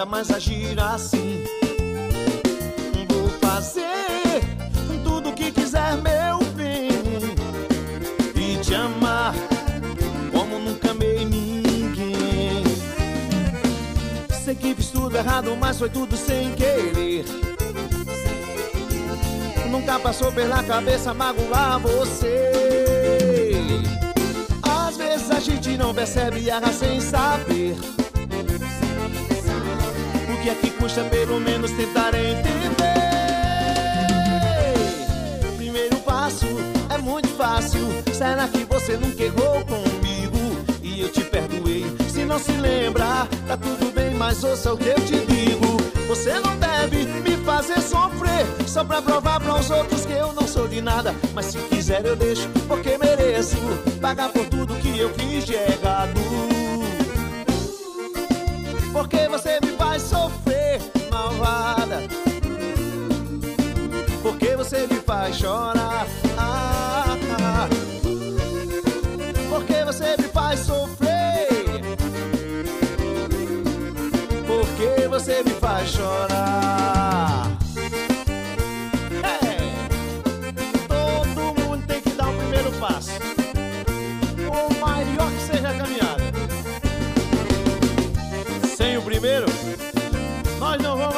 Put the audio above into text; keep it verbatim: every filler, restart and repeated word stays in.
mais agir assim. Vou fazer tudo o que quiser, meu bem, e te amar como nunca amei ninguém. Sei que fiz tudo errado, mas foi tudo sem querer. Nunca passou pela cabeça magoar você. Às vezes a gente não percebe e erra sem saber. O que é que custa pelo menos tentar entender? Primeiro passo é muito fácil. Será que você nunca errou comigo? E eu te perdoei. Se não se lembra, tá tudo bem, mas ouça o que eu te digo. Você não deve me fazer sofrer só pra provar pros outros que eu não sou de nada. Mas se quiser eu deixo, porque mereço pagar por tudo que eu fiz de errado. Porque você me faz sofrer, malvada. Porque você me faz chorar. Ah, ah. Porque você me faz sofrer. Porque você me faz chorar. É. Todo mundo tem que dar o primeiro passo, o maior que seja a caminhada. Sem o primeiro, nós não vamos